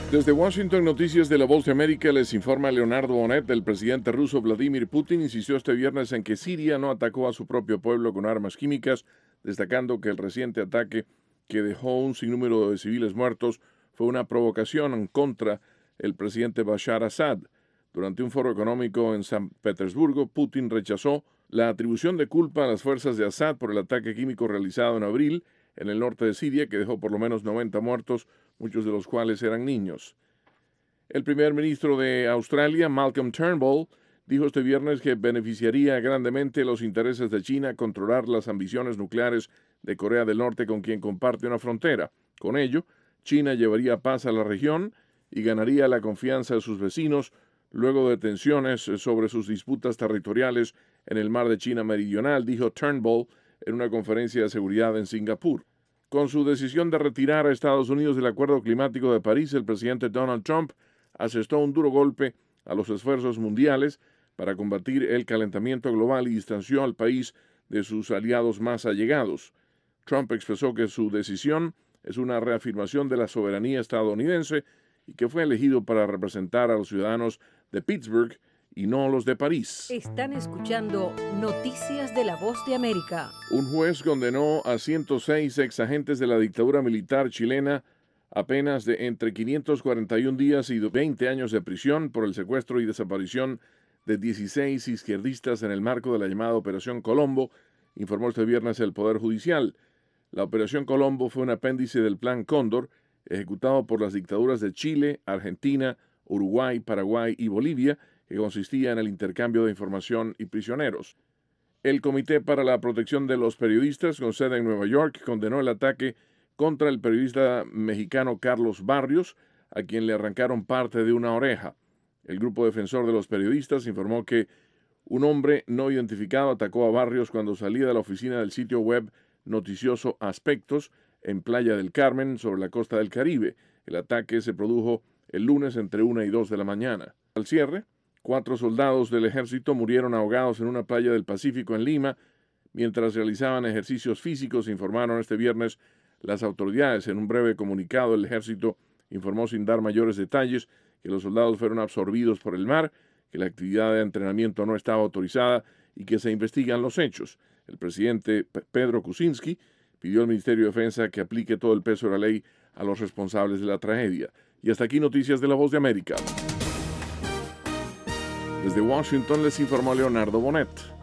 Desde Washington, Noticias de la Voz de América, les informa Leonardo Bonet. El presidente ruso Vladimir Putin insistió este viernes en que Siria no atacó a su propio pueblo con armas químicas, destacando que el reciente ataque que dejó un sinnúmero de civiles muertos fue una provocación contra el presidente Bashar Assad. Durante un foro económico en San Petersburgo, Putin rechazó la atribución de culpa a las fuerzas de Assad por el ataque químico realizado en abril en el norte de Siria, que dejó por lo menos 90 muertos, muchos de los cuales eran niños. El primer ministro de Australia, Malcolm Turnbull, dijo este viernes que beneficiaría grandemente los intereses de China controlar las ambiciones nucleares de Corea del Norte, con quien comparte una frontera. Con ello, China llevaría paz a la región y ganaría la confianza de sus vecinos luego de tensiones sobre sus disputas territoriales en el mar de China Meridional, dijo Turnbull en una conferencia de seguridad en Singapur. Con su decisión de retirar a Estados Unidos del Acuerdo Climático de París, el presidente Donald Trump asestó un duro golpe a los esfuerzos mundiales para combatir el calentamiento global y distanció al país de sus aliados más allegados. Trump expresó que su decisión es una reafirmación de la soberanía estadounidense y que fue elegido para representar a los ciudadanos de Pittsburgh y no los de París. Están escuchando Noticias de la Voz de América. Un juez condenó a 106 exagentes de la dictadura militar chilena a penas de entre 541 días y 20 años de prisión por el secuestro y desaparición de 16 izquierdistas en el marco de la llamada Operación Colombo, informó este viernes el Poder Judicial. La Operación Colombo fue un apéndice del Plan Cóndor, ejecutado por las dictaduras de Chile, Argentina, Uruguay, Paraguay y Bolivia, que consistía en el intercambio de información y prisioneros. El Comité para la Protección de los Periodistas, con sede en Nueva York, condenó el ataque contra el periodista mexicano Carlos Barrios, a quien le arrancaron parte de una oreja. El Grupo Defensor de los Periodistas informó que un hombre no identificado atacó a Barrios cuando salía de la oficina del sitio web noticioso Aspectos en Playa del Carmen, sobre la costa del Caribe. El ataque se produjo el lunes entre 1 y 2 de la mañana. Al cierre, 4 soldados del ejército murieron ahogados en una playa del Pacífico en Lima mientras realizaban ejercicios físicos, informaron este viernes las autoridades. En un breve comunicado, el ejército informó sin dar mayores detalles que los soldados fueron absorbidos por el mar, que la actividad de entrenamiento no estaba autorizada y que se investigan los hechos. El presidente Pedro Kuczynski pidió al Ministerio de Defensa que aplique todo el peso de la ley a los responsables de la tragedia. Y hasta aquí Noticias de la Voz de América. Desde Washington les informó Leonardo Bonet.